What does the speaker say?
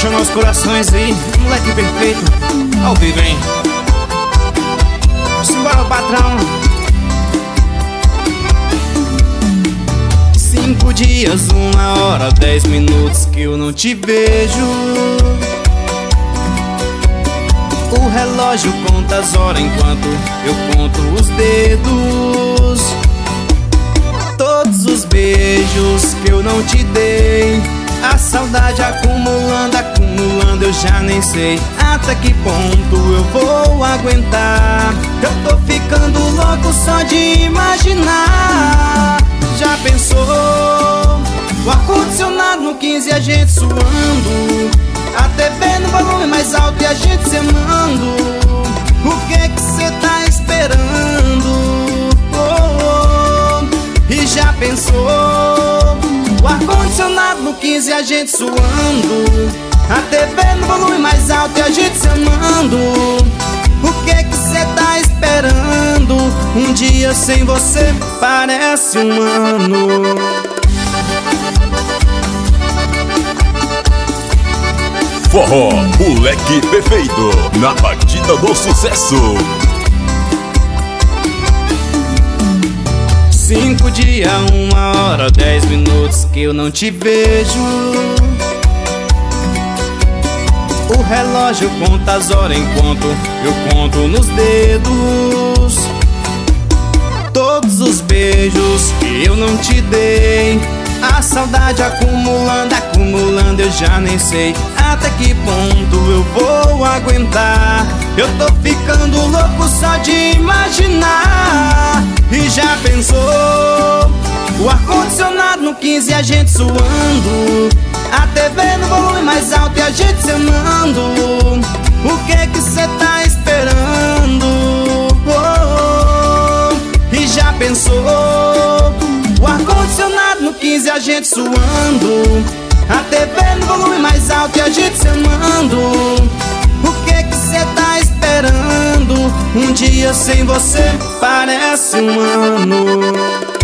apaixonar os corações aí. Moleque perfeito, ao vivo, hein? Simbora, patrão. 5 dias, 1 hora, 10 minutos que eu não te vejo. O relógio conta as horas enquanto eu conto os dedos. Todos os beijos que eu não te dei, a saudade acumulando, acumulando, eu já nem sei até que ponto eu vou aguentar. Eu tô ficando louco só de imaginar. Já pensou? O ar-condicionado no 15 e a gente suando, a TV no volume mais alto e a gente se amando. O que que cê tá esperando? Oh, oh. E já pensou? O ar-condicionado no 15 e a gente suando, a TV no volume mais alto e a gente se amando. O que que cê tá esperando? Um dia sem você parece um ano. Forró, moleque perfeito, na batida do sucesso. 5 dias, 1 hora, 10 minutos que eu não te vejo. O relógio conta as horas enquanto eu conto nos dedos. Todos os beijos que eu não te dei, a saudade acumulando, acumulando, eu já nem sei até que ponto eu vou aguentar. Eu tô ficando louco só de imaginar. E já pensou? O ar-condicionado no 15 e a gente suando, a TV no volume mais alto e a gente se amando. O que que cê tá esperando? Oh, oh. E já pensou? O ar-condicionado no 15 e a gente suando, a TV no volume mais alto e a gente se amando. O que que cê tá esperando? Um dia sem você parece um ano.